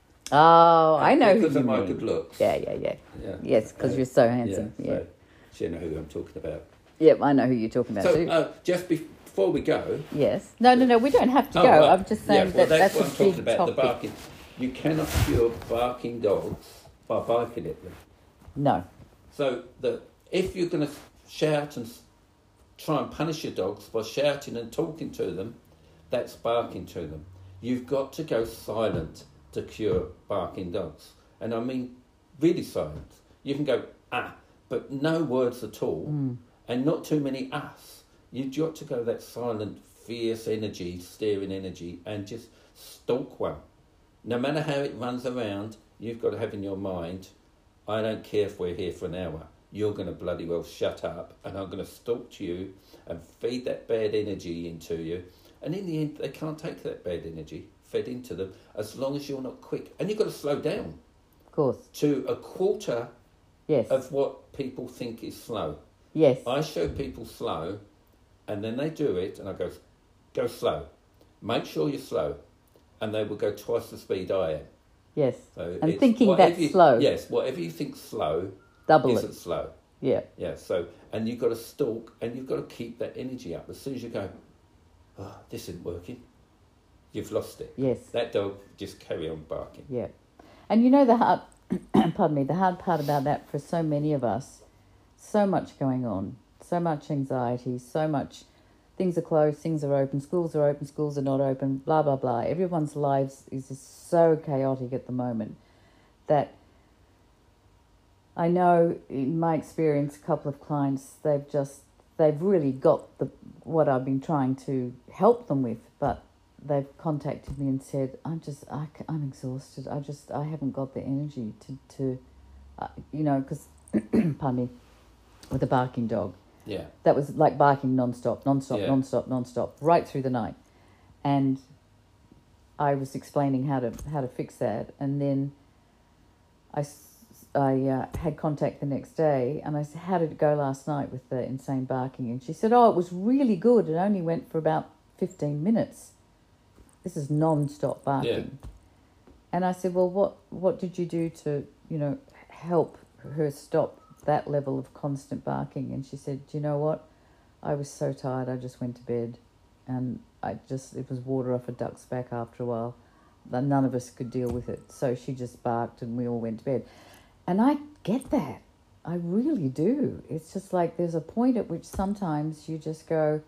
Oh, I know who because you of my mean. good looks. Yeah, yeah, yeah. Yeah. Yes, because Uh, you're so handsome. Yeah. Yeah. So she know who I'm talking about. Yep, I know who you're talking about So too. uh, just before we go. Yes. No, no, no. We don't have to Oh, go. right. I'm just saying yeah, well, that that's, that's, what a I'm talking big about. topic. The barking. You cannot cure barking dogs by barking at them. No. So that if you're going to shout and s- try and punish your dogs by shouting and talking to them, that's barking to them. You've got to go silent to cure barking dogs. And I mean really silent. You can go, ah, but no words at all, Mm. and not too many ahs. You've got to go that silent, fierce energy, staring energy, and just stalk one. No matter how it runs around, you've got to have in your mind, I don't care if we're here for an hour. You're going to bloody well shut up, and I'm going to stalk to you and feed that bad energy into you. And in the end, they can't take that bad energy fed into them as long as you're not quick. And you've got to slow down Of course. to a quarter Yes. of what people think is slow. Yes. I show people slow, and then they do it, and I go, go slow. Make sure you're slow. And they will go twice the speed I am. Yes. So And it's thinking whatever that's you- slow. Yes, whatever you think slow Double isn't it. slow. Yeah. Yeah, so, and you've got to stalk, and you've got to keep that energy up. As soon as you go, oh, this isn't working, you've lost it. Yes. That dog just carry on barking. Yeah. And you know the hard, pardon me, the hard part about that for so many of us, so much going on, so much anxiety, so much, things are closed, things are open, schools are open, schools are not open, blah, blah, blah. Everyone's lives is just so chaotic at the moment that I know in my experience, a couple of clients, they've just, they've really got the what I've been trying to help them with, but they've contacted me and said, I'm just, I, ca- I'm exhausted. I just, I haven't got the energy to, to uh, you know, because, pardon me, with a barking dog, Yeah. that was like barking non-stop, non-stop, Yeah. non-stop, non-stop, right through the night. And I was explaining how to how to fix that, and then I, s- I uh, had contact the next day, and I said, how did it go last night with the insane barking? And she said, oh, it was really good. It only went for about fifteen minutes. This is non-stop barking. And I said, well, what, what did you do to, you know, help her stop that level of constant barking? And she said, do you know what? I was so tired, I just went to bed. And I just, it was water off a duck's back after a while. Then none of us could deal with it. So she just barked and we all went to bed. And I get that. I really do. It's just like there's a point at which sometimes you just go,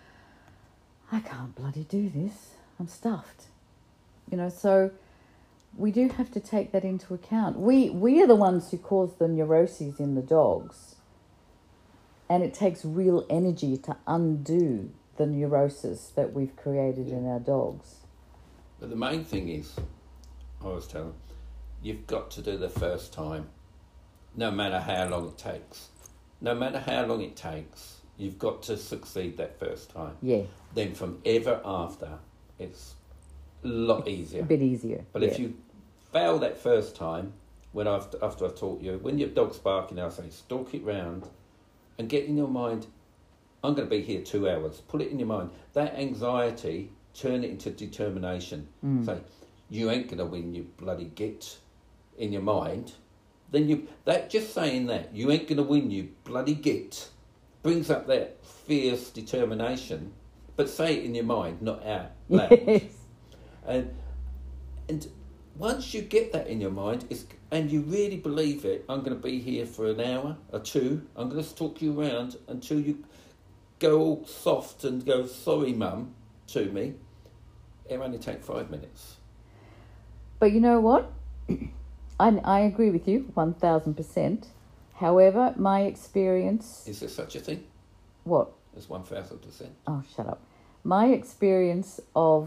I can't bloody do this. I'm stuffed. You know, so we do have to take that into account. We we are the ones who cause the neuroses in the dogs. And it takes real energy to undo the neurosis that we've created in our dogs. But the main thing is, I was telling them, you've got to do the first time, no matter how long it takes. No matter how long it takes, you've got to succeed that first time. Yeah. Then from ever after, it's a lot easier. A bit easier. But yeah. if you fail that first time, when I've, after I've taught you, when your dog's barking, I'll say, stalk it round and get in your mind, I'm going to be here two hours. Put it in your mind. That anxiety, turn it into determination. Mm. Say, you ain't going to win, you bloody git, in your mind. Then you, that just saying that, you ain't going to win, you bloody git, brings up that fierce determination. But say it in your mind, not out loud. Yes. And and once you get that in your mind, it's, and you really believe it, I'm going to be here for an hour or two, I'm going to stalk you around until you go all soft and go, sorry, mum, to me, it only take five minutes. But you know what? I, I agree with you one thousand percent. However, my experience... Is there such a thing What? as one thousand percent? Oh, shut up. My experience of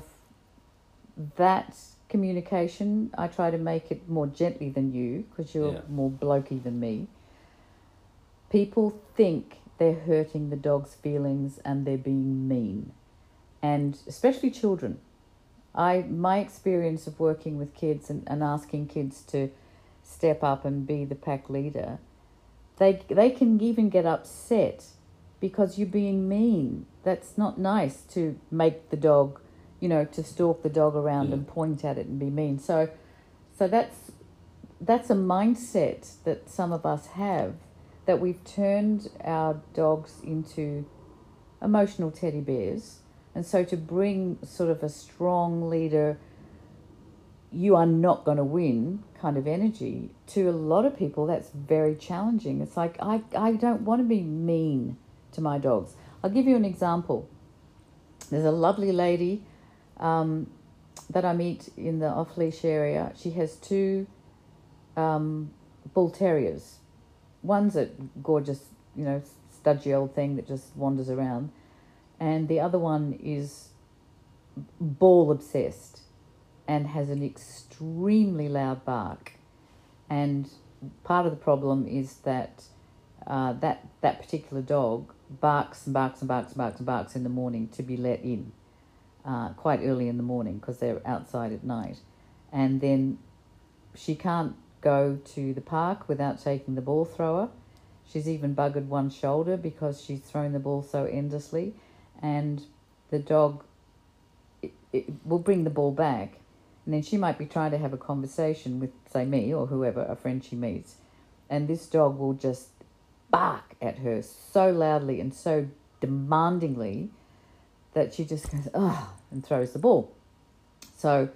that communication, I try to make it more gently than you, because you're Yeah. more blokey than me. People think they're hurting the dog's feelings and they're being mean. And especially children. I my experience of working with kids and, and asking kids to step up and be the pack leader, they they can even get upset because you're being mean. That's not nice to make the dog, you know, to stalk the dog around Yeah. and point at it and be mean. So so that's that's a mindset that some of us have, that we've turned our dogs into emotional teddy bears. And so to bring sort of a strong leader, you are not going to win kind of energy, to a lot of people, that's very challenging. It's like, I, I don't want to be mean to my dogs. I'll give you an example. There's a lovely lady um, that I meet in the off-leash area. She has two um, bull terriers. One's a gorgeous, you know, studgy old thing that just wanders around. And the other one is ball obsessed and has an extremely loud bark. And part of the problem is that uh, that that particular dog barks and barks and barks and barks and barks in the morning to be let in, uh, quite early in the morning, because they're outside at night. And then she can't go to the park without taking the ball thrower. She's even buggered one shoulder because she's thrown the ball so endlessly. And the dog it, it will bring the ball back, and then she might be trying to have a conversation with, say, me or whoever, a friend she meets, and this dog will just bark at her so loudly and so demandingly that she just goes, oh, and throws the ball. So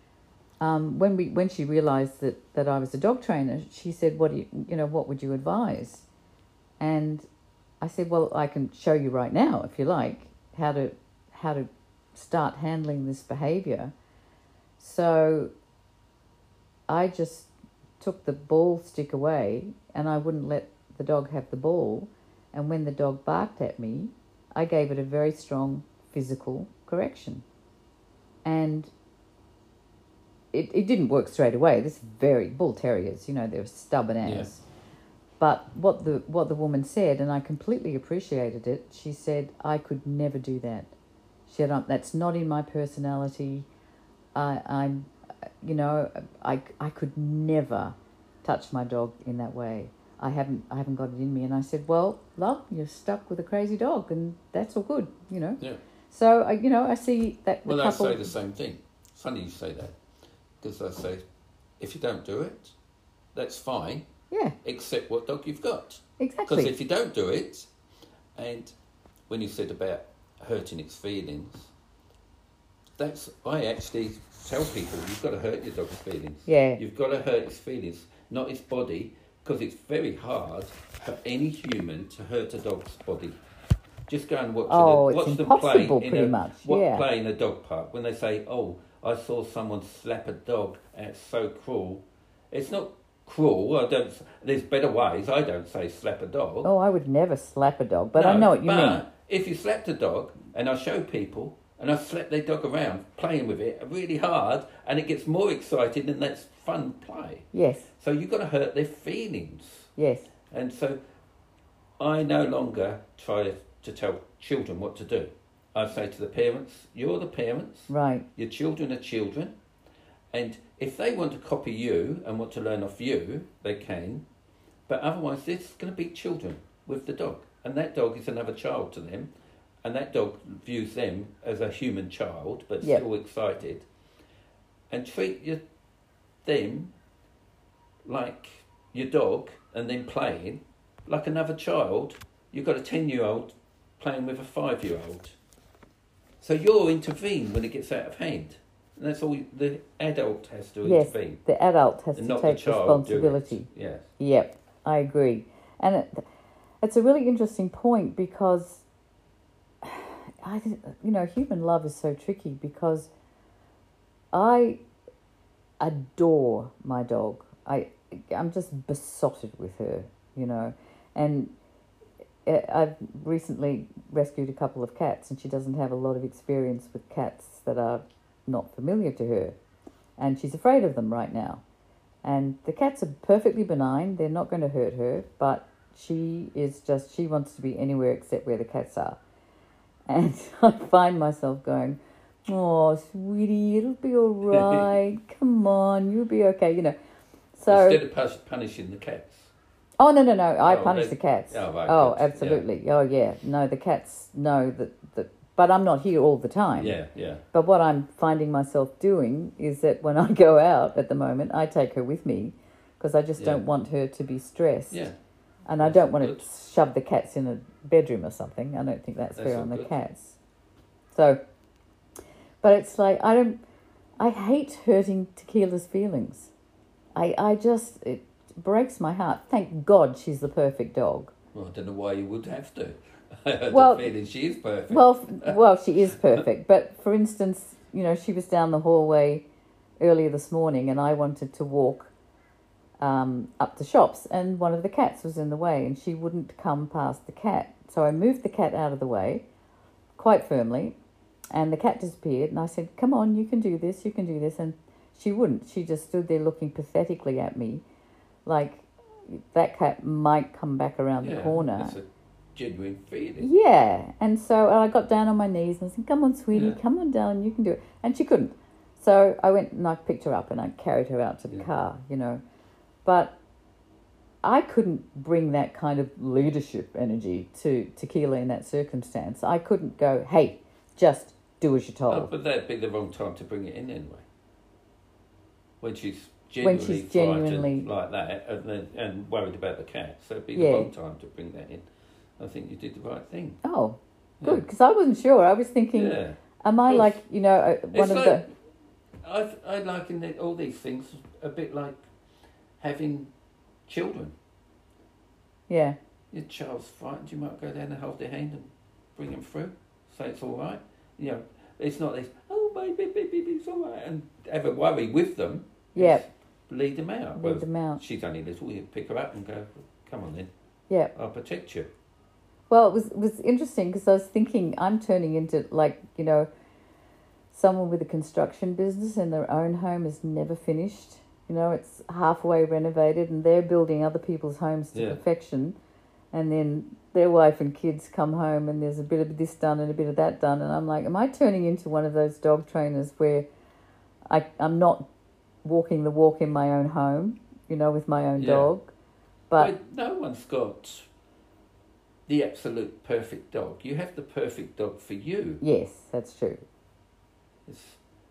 um, when we when she realised that, that I was a dog trainer, she said, what do you, you know, what would you advise? And I said, well, I can show you right now, if you like, how to how to start handling this behaviour. So I just took the ball stick away and I wouldn't let the dog have the ball. And when the dog barked at me, I gave it a very strong physical correction. And it, it didn't work straight away. This very bull terriers, you know, they're stubborn as. Yeah. But what the what the woman said, and I completely appreciated it, she said, I could never do that. She said, um, that's not in my personality. I, I'm, you know, I, I could never touch my dog in that way. I haven't I haven't got it in me. And I said, well, love, you're stuck with a crazy dog, and that's all good, you know. Yeah. So, I, you know, I see that the Well, couple... I say the same thing. Funny you say that. Because I say, if you don't do it, that's fine. Yeah. Except what dog you've got. Exactly. Because if you don't do it, and when you said about hurting its feelings, that's, I actually tell people, you've got to hurt your dog's feelings. Yeah. You've got to hurt its feelings, not its body, because it's very hard for any human to hurt a dog's body. Just go and watch, Oh, a, it's watch them play impossible, in pretty a, much, what, yeah. play in a dog park. When they say, oh, I saw someone slap a dog, and it's so cruel. It's not cruel. I don't. There's better ways. I don't say slap a dog. Oh, I would never slap a dog, but No, I know what you but mean. if you slapped a dog, and I show people, and I slap their dog around, playing with it really hard, and it gets more excited, and that's fun play. Yes, So you've got to hurt their feelings. yes. And so I no longer try to tell children what to do. I say to the parents, you're the parents. Right. Your children are children. And if they want to copy you and want to learn off you, they can. But otherwise, they're just going to be children with the dog. And that dog is another child to them. And that dog views them as a human child, but Yep. still excited. And treat your, them like your dog, and then playing like another child. You've got a ten-year-old playing with a five-year-old. So you'll intervene when it gets out of hand. And that's all the adult has to Yes, intervene. the adult has And to not the take child do it. responsibility. Yes. Yep, I agree. And it, it's a really interesting point, because I think, you know, human love is so tricky because I adore my dog. I, I'm just besotted with her, you know, and I've recently rescued a couple of cats, and she doesn't have a lot of experience with cats that are not familiar to her, and she's afraid of them right now. And the cats are perfectly benign. They're not going to hurt her, but she is just, she wants to be anywhere except where the cats are. And I find myself going, oh, sweetie, it'll be all right. Come on, you'll be okay, you know. So instead of punishing the cats. Oh, no, no, no. I oh, punish they, the cats. Oh, right, oh good. absolutely. Yeah. Oh, yeah. No, the cats know that, that... But I'm not here all the time. Yeah, yeah. But what I'm finding myself doing is that when I go out at the moment, I take her with me because I just yeah. don't want her to be stressed. Yeah. And that's I don't want good. to shove the cats in a bedroom or something. I don't think that's, that's fair on the good. cats. So, but it's like, I don't... I hate hurting Tequila's feelings. I, I just... It, breaks my heart. Thank God she's the perfect dog. Well, I don't know why you would have to. I have well, the feeling she is perfect. Well, well, she is perfect. But for instance, you know, she was down the hallway earlier this morning, and I wanted to walk um, up the shops, and one of the cats was in the way, and she wouldn't come past the cat. So I moved the cat out of the way quite firmly, and the cat disappeared. And I said, "Come on, you can do this. You can do this." And she wouldn't. She just stood there looking pathetically at me. Like, that cat might come back around yeah, the corner. That's a genuine feeling. Yeah. And so I got down on my knees and I said, come on, sweetie, yeah. come on down, you can do it. And she couldn't. So I went and I picked her up and I carried her out to the yeah. car, you know. But I couldn't bring that kind of leadership energy to Tequila in that circumstance. I couldn't go, hey, just do as you're told. Oh, but that'd be the wrong time to bring it in anyway. When she's... When she's genuinely like that and, then, and worried about the cat, so it'd be the yeah. wrong time to bring that in. I think you did the right thing. Oh, good, because yeah. I wasn't sure. I was thinking, yeah. am I like, you know, uh, one it's of like, the... I I liken it, all these things a bit like having children. Yeah. Your child's frightened, you might go down and hold their hand and bring them through, say it's all right. You know, it's not this, oh, baby, baby, it's all right, and have a worry with them. Yeah. Lead them out. Lead well, them out. She's only little. You pick her up and go, come on then. Yeah. I'll protect you. Well, it was it was interesting because I was thinking I'm turning into, like, you know, someone with a construction business and their own home is never finished. You know, it's halfway renovated and they're building other people's homes to yeah. perfection. And then their wife and kids come home and there's a bit of this done and a bit of that done. And I'm like, am I turning into one of those dog trainers where I, I'm not walking the walk in my own home, you know, with my own yeah. dog? But well, no one's got the absolute perfect dog. You have the perfect dog for you. Yes, that's true. It's,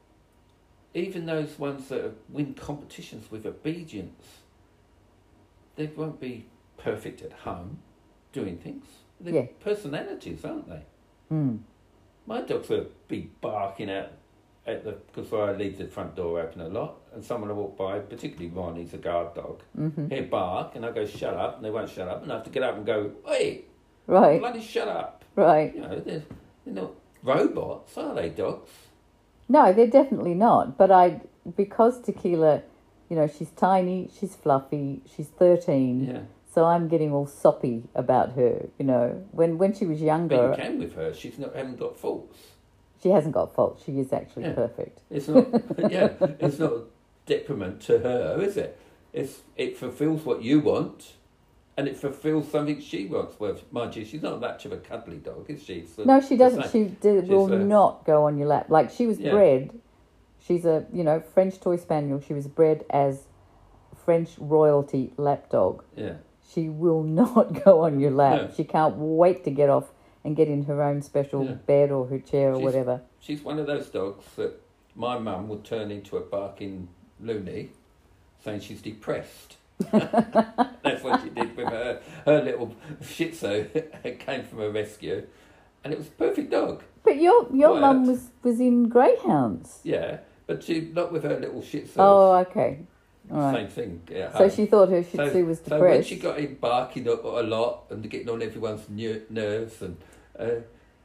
even those ones that win competitions with obedience, they won't be perfect at home doing things. They're yeah. personalities, aren't they? Mm. My dogs will be barking out at the, because I leave the front door open a lot, and someone will walk by, particularly Ron, he's a guard dog. Mm-hmm. He'll bark, and I go, shut up, and they won't shut up, and I have to get up and go, hey, right. bloody shut up. Right. You know, they're, they're not robots, are they, dogs? No, they're definitely not. But I, because Tequila, you know, she's tiny, she's fluffy, she's thirteen. Yeah. So I'm getting all soppy about her, you know. When when she was younger... But you can with her. She's not haven't got faults. She hasn't got faults. She is actually yeah. perfect. It's not, yeah, it's not a detriment to her, is it? It's It fulfills what you want, and it fulfills something she wants. Well, mind you, she's not much of a cuddly dog, is she? So no, she doesn't. She did, will a, not go on your lap. Like, she was yeah. bred... She's a, you know, French toy spaniel. She was bred as French royalty lap dog. Yeah. She will not go on your lap. No. She can't wait to get off and get in her own special yeah. bed or her chair or she's, whatever. She's one of those dogs that my mum would turn into a barking loony, saying she's depressed. That's what she did with her, her little Shih Tzu. It came from a rescue, and it was a perfect dog. But your your mum was, was in greyhounds. Yeah, but she not with her little Shih Tzu. Oh, okay. All right. Same thing. Yeah, so she thought her Shih Tzu so, was depressed. So when she got him barking a, a lot and getting on everyone's ner- nerves, and uh,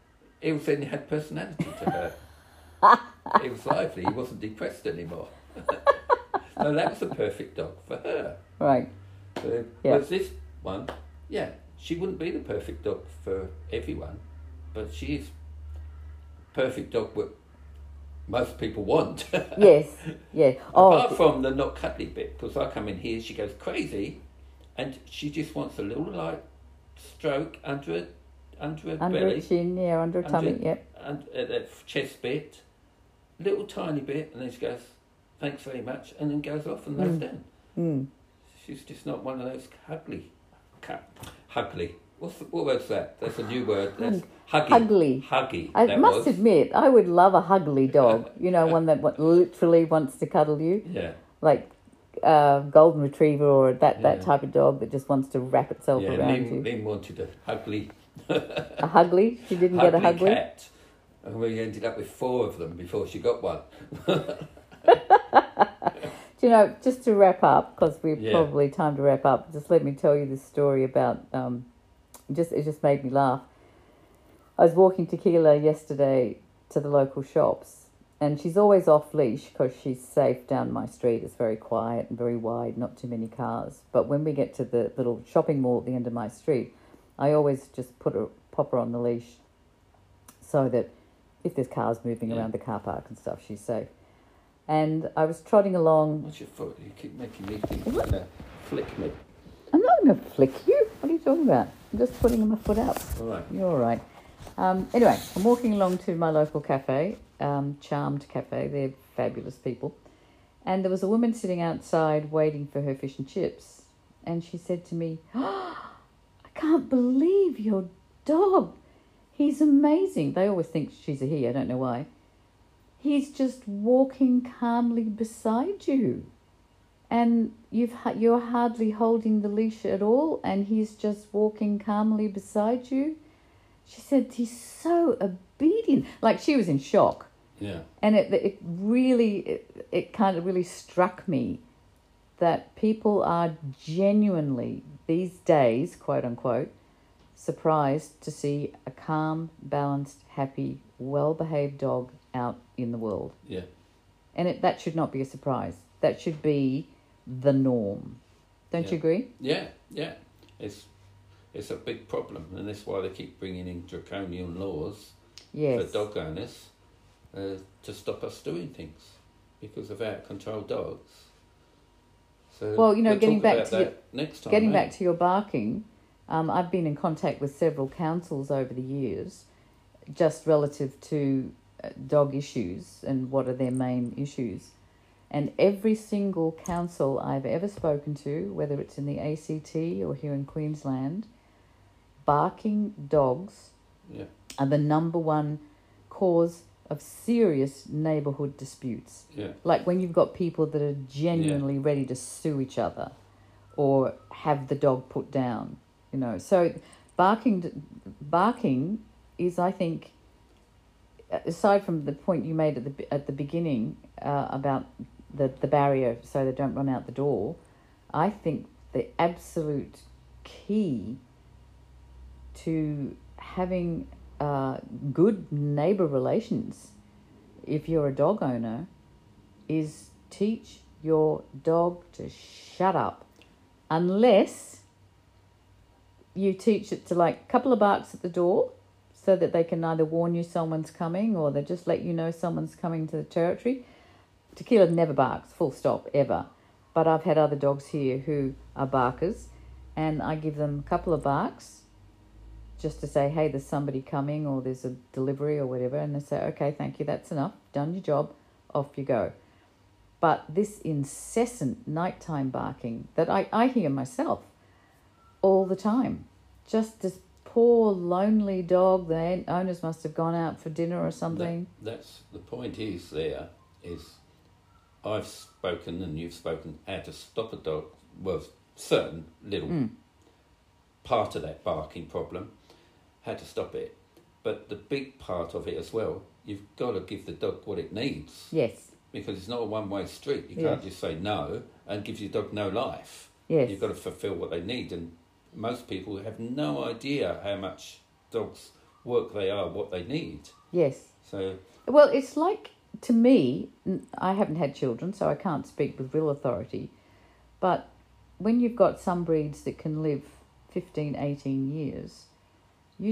He was then had personality to her. He was lively. He wasn't depressed anymore. So that was the perfect dog for her. Right. Uh, Yeah. Whereas this one, yeah, she wouldn't be the perfect dog for everyone, but she is perfect dog what most people want. Yes. Yeah. Apart Oh, from the not cuddly bit, because I come in here, she goes crazy, and she just wants a little light stroke under her, under her under belly, a chin, yeah, under a tummy, under- yep. and uh, that chest bit, little tiny bit, and then she goes, "Thanks very much," and then goes off and lays Mm. down. Mm. She's just not one of those cuddly, cu- huggly. What's the, what word's that? That's a new word. That's huggy. Huggly. Huggy. I that must was. admit, I would love a huggly dog. You know, one that wa- literally wants to cuddle you, Yeah. like uh, golden retriever or that, that Yeah. type of dog that just wants to wrap itself Yeah. around Lynn, you. Lynn wanted a huggly, A huggly? She didn't get a huggly huggly? cat, and we ended up with four of them before she got one. Do you know, just to wrap up, because we're Yeah. probably time to wrap up, just let me tell you this story about, um, just it just made me laugh. I was walking Tequila yesterday to the local shops, and she's always off leash because she's safe down my street. It's very quiet and very wide, not too many cars. But when we get to the little shopping mall at the end of my street, I always just put her, pop her on the leash so that if there's cars moving Yeah. around the car park and stuff, she's safe. And I was trotting along. What's your foot? You keep making me think you're gonna flick me. I'm not going to flick you. What are you talking about? I'm just putting my foot up. All right. You're all right. Um, anyway, I'm walking along to my local cafe, um, Charmed Cafe. They're fabulous people. And there was a woman sitting outside waiting for her fish and chips. And she said to me, oh, I can't believe your dog. He's amazing. They always think she's a he. I don't know why. He's just walking calmly beside you. And you've ha- you're hardly holding the leash at all, and he's just walking calmly beside you. She said, he's so obedient. Like, she was in shock. Yeah. And it it really, it, it kind of really struck me that people are genuinely, these days, quote unquote, surprised to see a calm, balanced, happy, well-behaved dog out in the world. Yeah. And it, that should not be a surprise. That should be the norm. Don't Yeah. you agree? Yeah. Yeah. It's it's a big problem, and that's why they keep bringing in draconian laws Yes. for dog owners uh, to stop us doing things because of out of control dogs. So Well, you know, we'll getting talk back about to that your- next time. Getting eh? back to your barking, um, I've been in contact with several councils over the years, just relative to uh, dog issues and what are their main issues. And every single council I've ever spoken to, whether it's in the A C T or here in Queensland, barking dogs Yeah. are the number one cause of serious neighbourhood disputes. Yeah. Like when you've got people that are genuinely ready to sue each other or have the dog put down, you know. So barking, barking is, I think, aside from the point you made at the at the beginning uh, about the, the barrier so they don't run out the door, I think the absolute key to having uh, good neighbour relations, if you're a dog owner, is teach your dog to shut up, unless you teach it to, like, a couple of barks at the door so that they can either warn you someone's coming or they just let you know someone's coming to the territory. Tequila never barks, full stop, ever. But I've had other dogs here who are barkers, and I give them a couple of barks just to say, hey, there's somebody coming or there's a delivery or whatever, and they say, okay, thank you, that's enough, done your job, off you go. But this incessant nighttime barking that I, I hear myself all the time, just this poor lonely dog, the owners must have gone out for dinner or something. That, that's the point is there is I've spoken and you've spoken how to stop a dog, well, certain little Mm. part of that barking problem, how to stop it. But the big part of it as well, you've got to give the dog what it needs. Yes, Because it's not a one-way street. You Yeah. can't just say no and give your dog no life. yes. You've got to fulfil what they need. And most people have no idea how much dogs work they are, what they need. Yes. So, well, it's like, to me, I haven't had children, so I can't speak with real authority, but when you've got some breeds that can live fifteen, eighteen years,